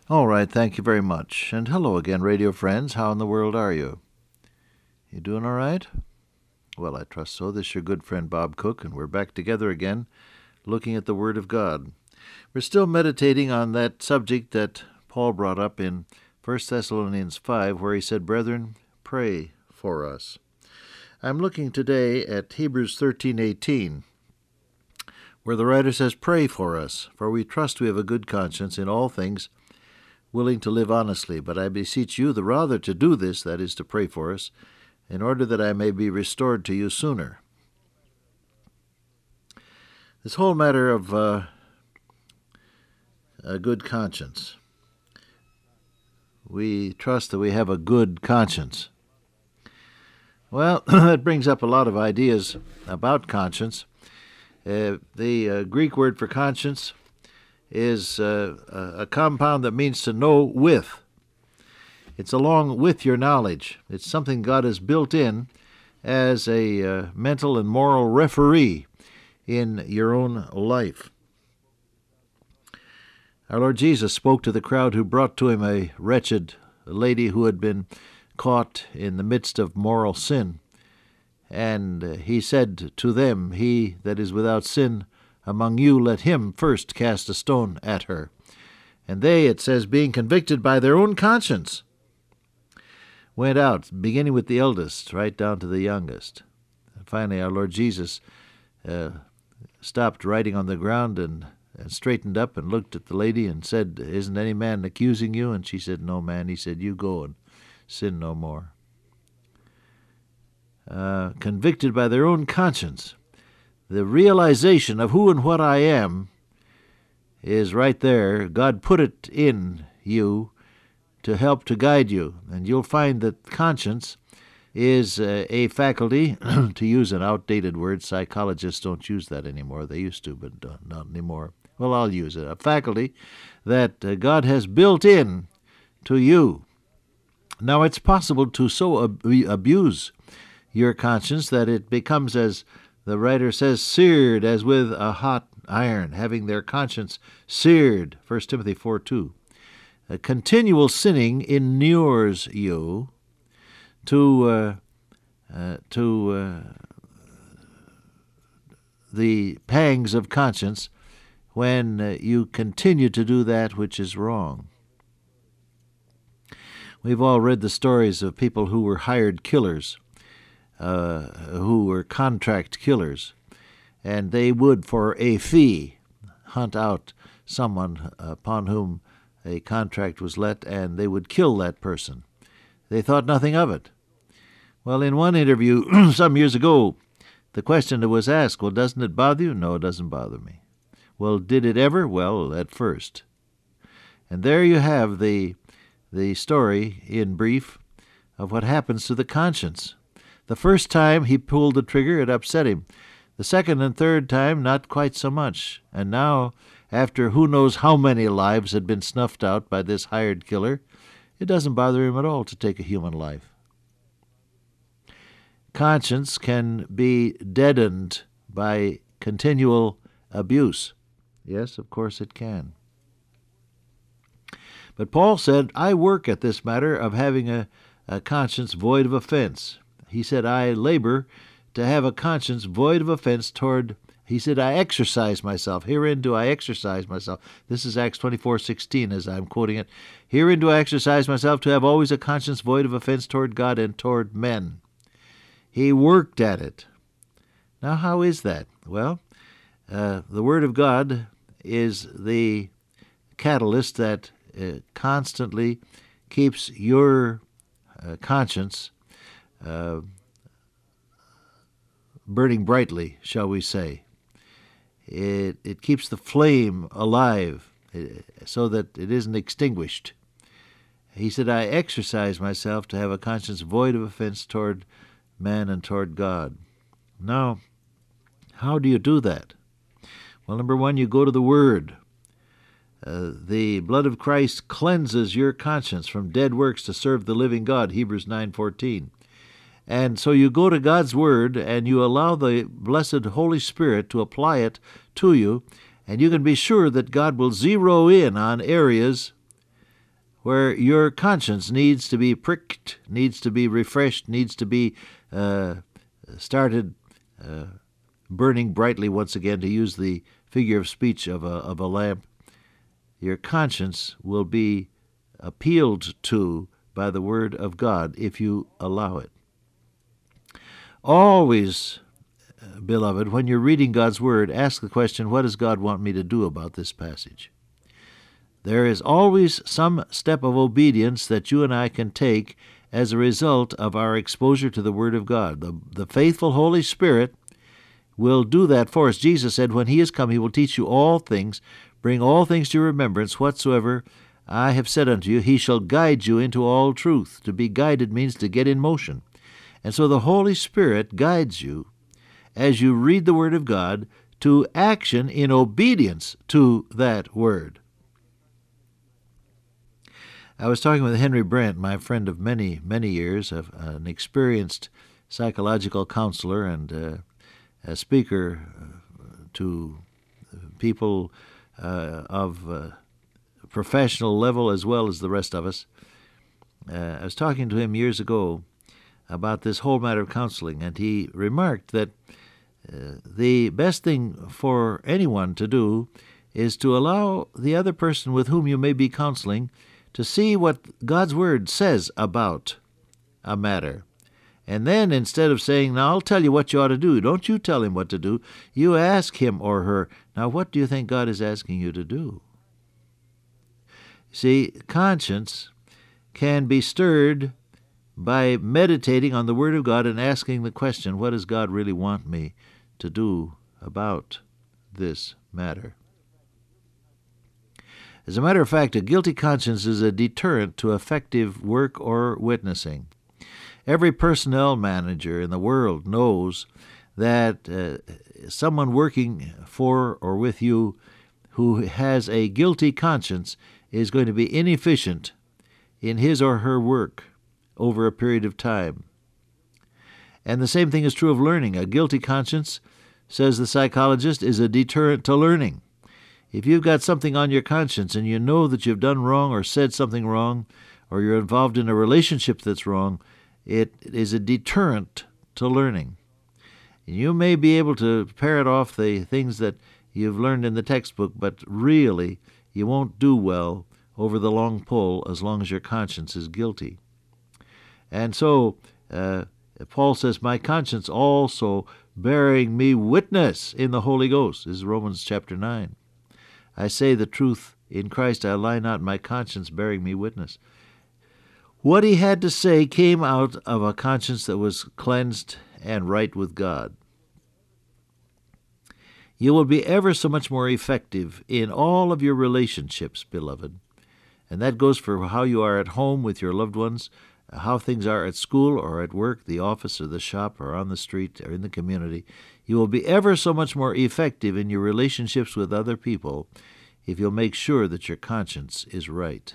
All right, thank you very much. And hello again, radio friends. How in the world are you? You doing all right? Well, I trust so. This is your good friend Bob Cook, and we're back together again looking at the Word of God. We're still meditating on that subject that Paul brought up in 1 Thessalonians 5, where he said, "Brethren, pray for us." I'm looking today at Hebrews 13:18, where the writer says, "Pray for us, for we trust we have a good conscience in all things, willing to live honestly. But I beseech you the rather to do this," that is, to pray for us, "in order that I may be restored to you sooner." This whole matter of a good conscience. We trust that we have a good conscience. Well, that brings up a lot of ideas about conscience. The Greek word for conscience is a compound that means to know with. It's along with your knowledge. It's something God has built in as a mental and moral referee in your own life. Our Lord Jesus spoke to the crowd who brought to him a wretched lady who had been caught in the midst of moral sin. And he said to them, "He that is without sin among you, let him first cast a stone at her." And they, it says, being convicted by their own conscience, went out, beginning with the eldest, right down to the youngest. And finally, our Lord Jesus stopped writing on the ground and straightened up and looked at the lady and said, "Isn't any man accusing you?" And she said, "No, man." He said, "You go and sin no more." Convicted by their own conscience. The realization of who and what I am is right there. God put it in you to help to guide you. And you'll find that conscience is a faculty, to use an outdated word. Psychologists don't use that anymore. They used to, but not anymore. Well, I'll use it. A faculty that God has built in to you. Now, it's possible to so abuse your conscience that it becomes, as the writer says, seared as with a hot iron, having their conscience seared. 1 Timothy 4:2. Continual sinning inures you to the pangs of conscience when you continue to do that which is wrong. We've all read the stories of people who were hired killers, who were contract killers, and they would, for a fee, hunt out someone upon whom a contract was let, and they would kill that person. They thought nothing of it. Well, in one interview some years ago, the question that was asked, "Well, doesn't it bother you?" "No, it doesn't bother me." "Well, did it ever?" "Well, at first." And there you have the story, in brief, of what happens to the conscience. The first time he pulled the trigger, it upset him. The second and third time, not quite so much. And now, after who knows how many lives had been snuffed out by this hired killer, it doesn't bother him at all to take a human life. Conscience can be deadened by continual abuse. Yes, of course it can. But Paul said, "I work at this matter of having a conscience void of offense." He said, "I labor to have a conscience void of offense toward," he said, "I exercise myself. Herein do I exercise myself." This is Acts 24:16 as I'm quoting it. "Herein do I exercise myself to have always a conscience void of offense toward God and toward men." He worked at it. Now, how is that? Well, the Word of God is the catalyst that constantly keeps your conscience burning brightly, shall we say. It keeps the flame alive so that it isn't extinguished. He said, "I exercise myself to have a conscience void of offense toward man and toward God." Now, how do you do that? Well, number one, you go to the Word. The blood of Christ cleanses your conscience from dead works to serve the living God, Hebrews 9:14. And so you go to God's Word and you allow the blessed Holy Spirit to apply it to you, and you can be sure that God will zero in on areas where your conscience needs to be pricked, needs to be refreshed, needs to be started burning brightly once again, to use the figure of speech of a lamp. Your conscience will be appealed to by the Word of God if you allow it. Always, beloved, when you're reading God's Word, ask the question, what does God want me to do about this passage? There is always some step of obedience that you and I can take as a result of our exposure to the Word of God. The faithful Holy Spirit will do that for us. Jesus said, when He is come, He will teach you all things, bring all things to your remembrance, whatsoever I have said unto you. He shall guide you into all truth. To be guided means to get in motion. And so the Holy Spirit guides you as you read the Word of God to action in obedience to that Word. I was talking with Henry Brent, my friend of many, many years, an experienced psychological counselor and a speaker to people of professional level as well as the rest of us. I was talking to him years ago about this whole matter of counseling, and he remarked that the best thing for anyone to do is to allow the other person with whom you may be counseling to see what God's Word says about a matter. And then instead of saying, now I'll tell you what you ought to do, don't you tell him what to do. You ask him or her, now what do you think God is asking you to do? See, conscience can be stirred by meditating on the Word of God and asking the question, what does God really want me to do about this matter? As a matter of fact, a guilty conscience is a deterrent to effective work or witnessing. Every personnel manager in the world knows that someone working for or with you who has a guilty conscience is going to be inefficient in his or her work over a period of time. And the same thing is true of learning. A guilty conscience, says the psychologist, is a deterrent to learning. If you've got something on your conscience and you know that you've done wrong or said something wrong, or you're involved in a relationship that's wrong, it is a deterrent to learning. You may be able to parrot off the things that you've learned in the textbook, but really you won't do well over the long pull as long as your conscience is guilty. And so Paul says, my conscience also bearing me witness in the Holy Ghost. This is Romans chapter 9. I say the truth in Christ, I lie not, my conscience bearing me witness. What he had to say came out of a conscience that was cleansed and right with God. You will be ever so much more effective in all of your relationships, beloved. And that goes for how you are at home with your loved ones, how things are at school or at work, the office or the shop or on the street or in the community. You will be ever so much more effective in your relationships with other people if you'll make sure that your conscience is right.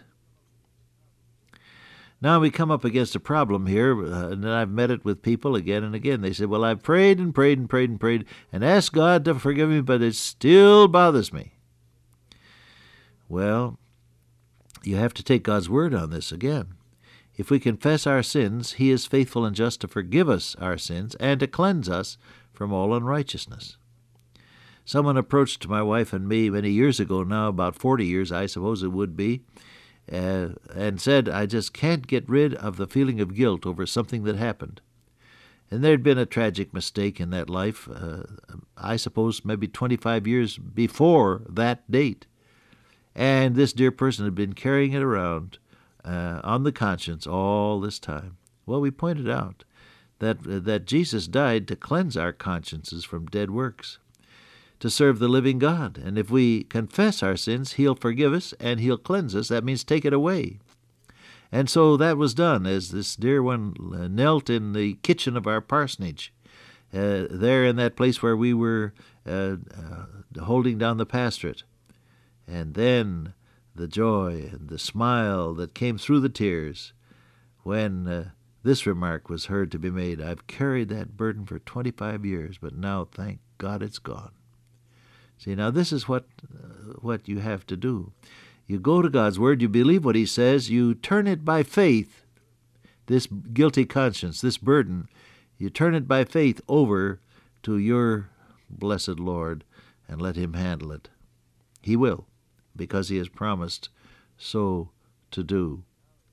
Now we come up against a problem here, and I've met it with people again and again. They say, well, I've prayed and prayed and prayed and prayed and asked God to forgive me, but it still bothers me. Well, you have to take God's word on this again. If we confess our sins, He is faithful and just to forgive us our sins and to cleanse us from all unrighteousness. Someone approached my wife and me many years ago now, about 40 years, I suppose it would be, and said, I just can't get rid of the feeling of guilt over something that happened. And there'd been a tragic mistake in that life, I suppose maybe 25 years before that date. And this dear person had been carrying it around on the conscience all this time. Well, we pointed out that Jesus died to cleanse our consciences from dead works, to serve the living God. And if we confess our sins, He'll forgive us and He'll cleanse us. That means take it away. And so that was done as this dear one knelt in the kitchen of our parsonage, there in that place where we were holding down the pastorate. And then the joy and the smile that came through the tears when this remark was heard to be made, I've carried that burden for 25 years, but now, thank God, it's gone. See, now this is what you have to do. You go to God's Word, you believe what He says, you turn it by faith, this guilty conscience, this burden, you turn it by faith over to your blessed Lord and let Him handle it. He will, because He has promised so to do.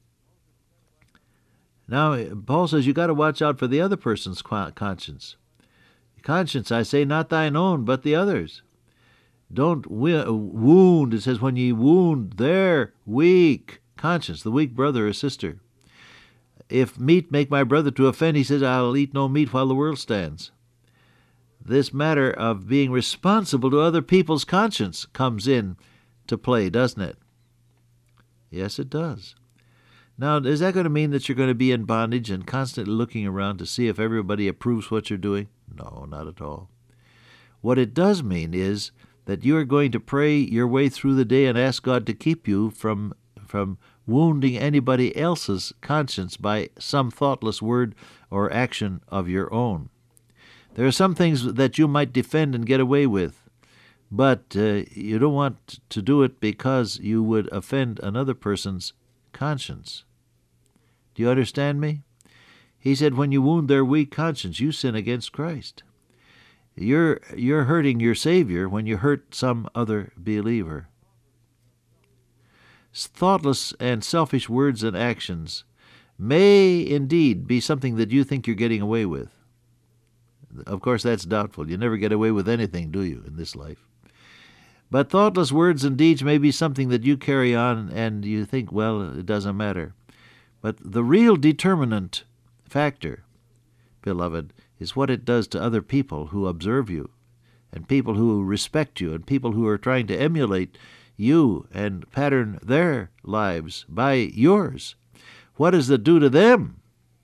Now, Paul says you got to watch out for the other person's conscience. Conscience, I say, not thine own, but the other's. Don't wound. It says, when ye wound their weak conscience, the weak brother or sister. If meat make my brother to offend, he says, I'll eat no meat while the world stands. This matter of being responsible to other people's conscience comes in to play, doesn't it? Yes, it does. Now, is that going to mean that you're going to be in bondage and constantly looking around to see if everybody approves what you're doing? No, not at all. What it does mean is that you are going to pray your way through the day and ask God to keep you from wounding anybody else's conscience by some thoughtless word or action of your own. There are some things that you might defend and get away with, but you don't want to do it because you would offend another person's conscience. Do you understand me? He said, when you wound their weak conscience, you sin against Christ. You're hurting your Savior when you hurt some other believer. Thoughtless and selfish words and actions may indeed be something that you think you're getting away with. Of course, that's doubtful. You never get away with anything, do you, in this life? But thoughtless words and deeds may be something that you carry on and you think, well, it doesn't matter. But the real determinant factor, beloved, is what it does to other people who observe you, and people who respect you, and people who are trying to emulate you and pattern their lives by yours. What does it do to them?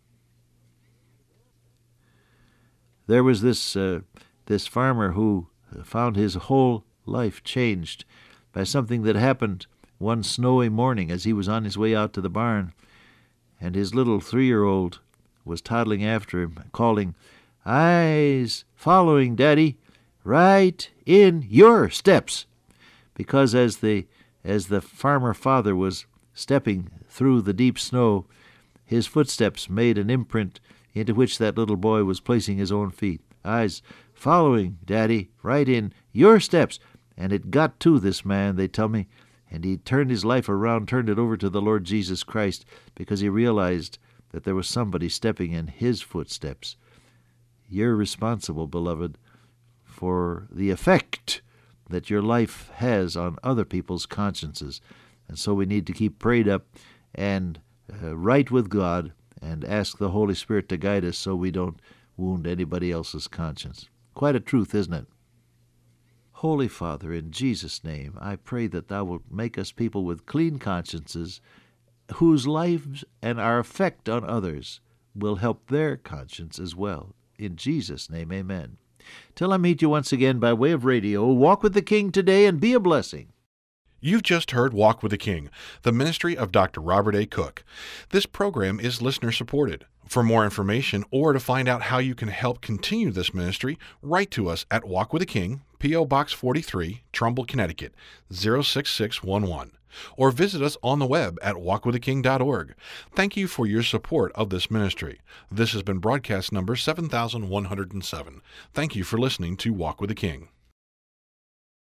There was this farmer who found his whole life changed by something that happened one snowy morning as he was on his way out to the barn, and his little 3-year-old was toddling after him, calling, "I's following, Daddy, right in your steps." Because as the farmer father was stepping through the deep snow, his footsteps made an imprint into which that little boy was placing his own feet. "I's following, Daddy, right in your steps." And it got to this man, they tell me, and he turned his life around, turned it over to the Lord Jesus Christ, because he realized that there was somebody stepping in his footsteps. You're responsible, beloved, for the effect that your life has on other people's consciences. And so we need to keep prayed up and right with God and ask the Holy Spirit to guide us so we don't wound anybody else's conscience. Quite a truth, isn't it? Holy Father, in Jesus' name, I pray that Thou wilt make us people with clean consciences whose lives and our effect on others will help their conscience as well. In Jesus' name, amen. Till I meet you once again by way of radio, walk with the King today and be a blessing. You've just heard Walk with the King, the ministry of Dr. Robert A. Cook. This program is listener-supported. For more information or to find out how you can help continue this ministry, write to us at Walk with the King, P.O. Box 43, Trumbull, Connecticut, 06611. Or visit us on the web at walkwiththeking.org. Thank you for your support of this ministry. This has been broadcast number 7107. Thank you for listening to Walk with the King.